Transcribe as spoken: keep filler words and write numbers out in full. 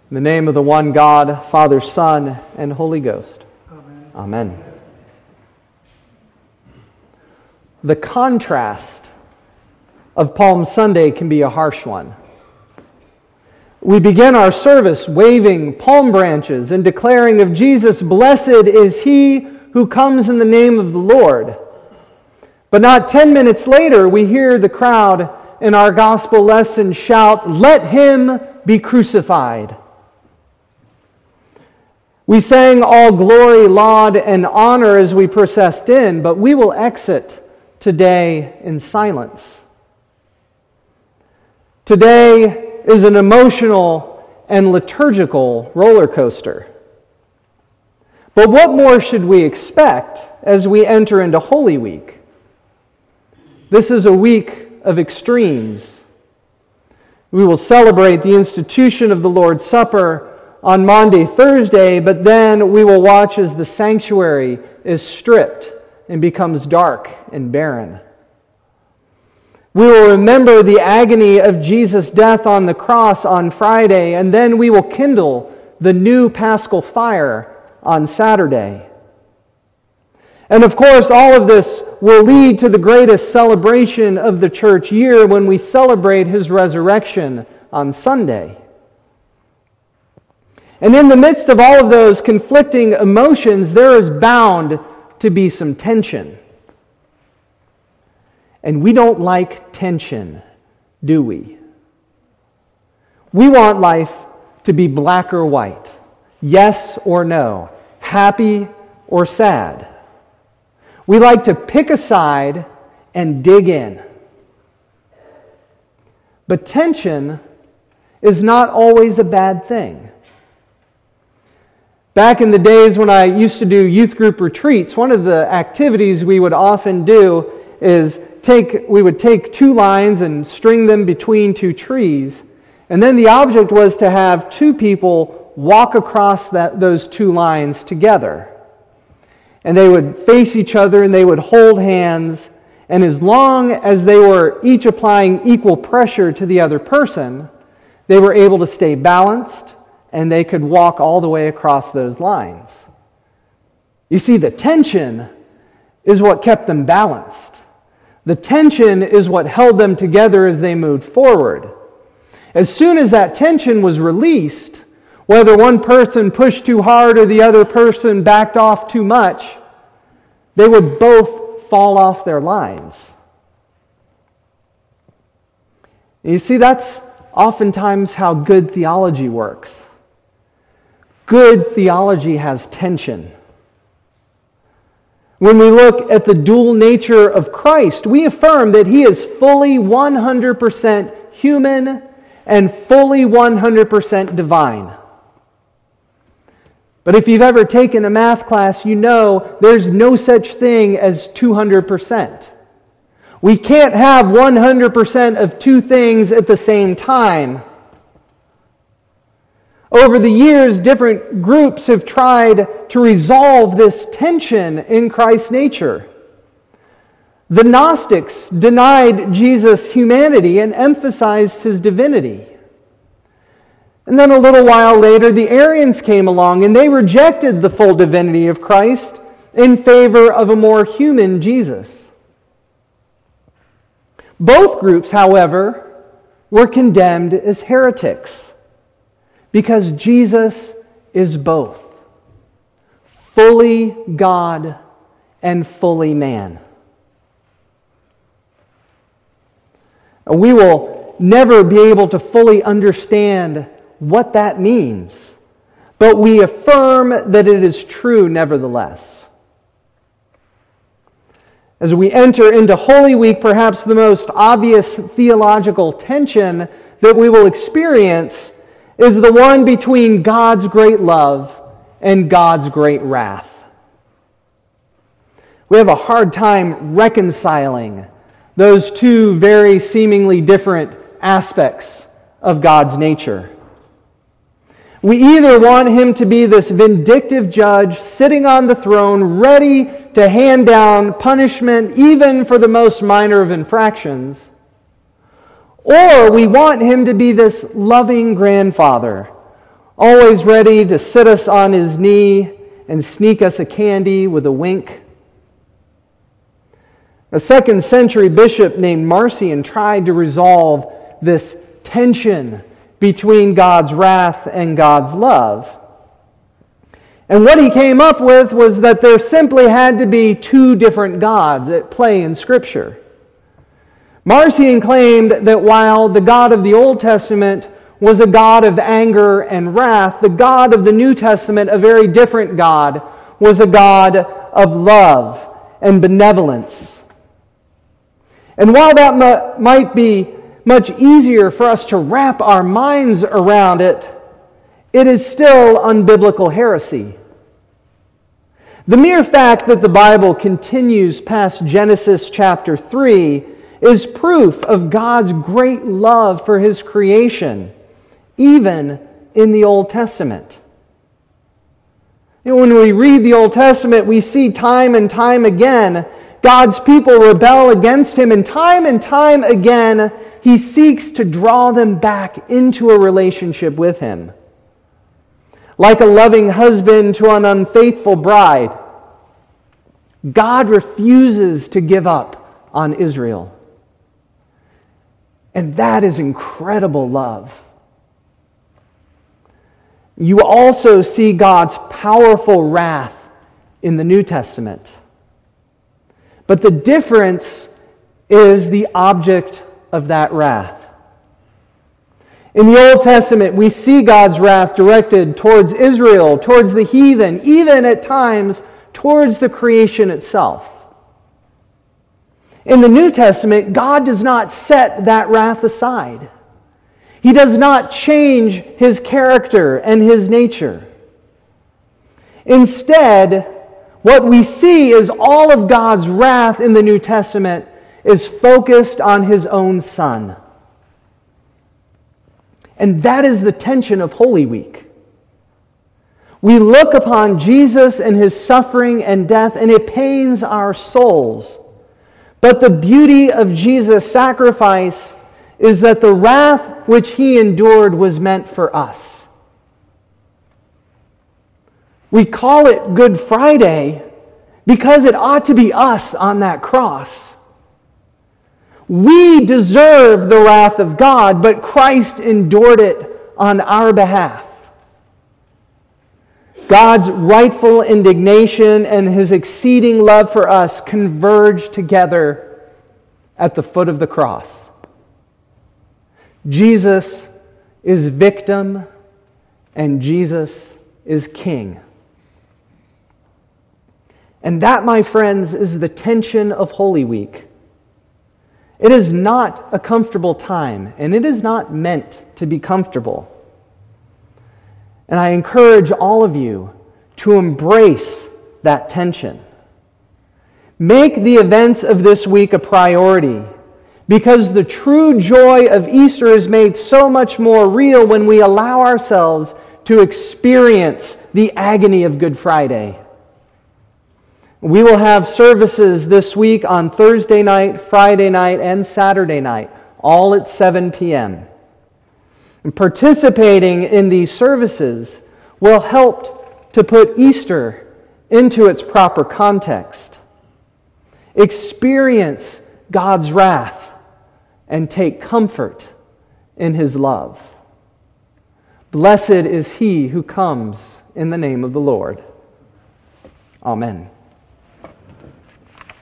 In the name of the one God, Father, Son, and Holy Ghost. Amen. Amen. The contrast of Palm Sunday can be a harsh one. We begin our service waving palm branches and declaring of Jesus, "Blessed is he who comes in the name of the Lord." But not ten minutes later, we hear the crowd in our gospel lesson shout, "Let him be crucified." We sang all glory, laud, and honor as we processed in, but we will exit today in silence. Today is an emotional and liturgical roller coaster. But what more should we expect as we enter into Holy Week? This is a week of extremes. We will celebrate the institution of the Lord's Supper on Maundy Thursday, but then we will watch as the sanctuary is stripped and becomes dark and barren. We will remember the agony of Jesus' death on the cross on Friday, and then we will kindle the new Paschal fire on Saturday. And of course, all of this will lead to the greatest celebration of the church year when we celebrate His resurrection on Sunday. And in the midst of all of those conflicting emotions, there is bound to be some tension. And we don't like tension, do we? We want life to be black or white, yes or no, happy or sad. We like to pick a side and dig in. But tension is not always a bad thing. Back in the days when I used to do youth group retreats, one of the activities we would often do is take, we would take two lines and string them between two trees, and then the object was to have two people walk across that, those two lines together. And they would face each other and they would hold hands, and as long as they were each applying equal pressure to the other person, they were able to stay balanced and they could walk all the way across those lines. You see, the tension is what kept them balanced. The tension is what held them together as they moved forward. As soon as that tension was released, whether one person pushed too hard or the other person backed off too much, they would both fall off their lines. You see, that's oftentimes how good theology works. Good theology has tension. When we look at the dual nature of Christ, we affirm that He is fully one hundred percent human and fully one hundred percent divine. But if you've ever taken a math class, you know there's no such thing as two hundred percent. We can't have one hundred percent of two things at the same time. Over the years, different groups have tried to resolve this tension in Christ's nature. The Gnostics denied Jesus' humanity and emphasized His divinity. And then a little while later, the Arians came along and they rejected the full divinity of Christ in favor of a more human Jesus. Both groups, however, were condemned as heretics because Jesus is both, fully God and fully man. We will never be able to fully understand what that means, but we affirm that it is true nevertheless. As we enter into Holy Week, perhaps the most obvious theological tension that we will experience is the one between God's great love and God's great wrath. We have a hard time reconciling those two very seemingly different aspects of God's nature. We either want Him to be this vindictive judge sitting on the throne, ready to hand down punishment even for the most minor of infractions, or we want Him to be this loving grandfather, always ready to sit us on his knee and sneak us a candy with a wink. A second century bishop named Marcion tried to resolve this tension between God's wrath and God's love. And what he came up with was that there simply had to be two different gods at play in Scripture. Marcion claimed that while the God of the Old Testament was a God of anger and wrath, the God of the New Testament, a very different God, was a God of love and benevolence. And while that m- might be much easier for us to wrap our minds around it, it is still unbiblical heresy. The mere fact that the Bible continues past Genesis chapter three is proof of God's great love for His creation, even in the Old Testament. You know, when we read the Old Testament, we see time and time again God's people rebel against Him, and time and time again He seeks to draw them back into a relationship with Him. Like a loving husband to an unfaithful bride, God refuses to give up on Israel. And that is incredible love. You also see God's powerful wrath in the New Testament. But the difference is the object of that wrath. In the Old Testament, we see God's wrath directed towards Israel, towards the heathen, even at times towards the creation itself. In the New Testament, God does not set that wrath aside. He does not change His character and His nature. Instead, what we see is all of God's wrath in the New Testament is focused on His own Son. And that is the tension of Holy Week. We look upon Jesus and His suffering and death, and it pains our souls. But the beauty of Jesus' sacrifice is that the wrath which He endured was meant for us. We call it Good Friday because it ought to be us on that cross. We deserve the wrath of God, but Christ endured it on our behalf. God's rightful indignation and His exceeding love for us converge together at the foot of the cross. Jesus is victim and Jesus is king. And that, my friends, is the tension of Holy Week. It is not a comfortable time, and it is not meant to be comfortable. And I encourage all of you to embrace that tension. Make the events of this week a priority, because the true joy of Easter is made so much more real when we allow ourselves to experience the agony of Good Friday. We will have services this week on Thursday night, Friday night, and Saturday night, all at seven p.m. And participating in these services will help to put Easter into its proper context. Experience God's wrath and take comfort in His love. Blessed is he who comes in the name of the Lord. Amen.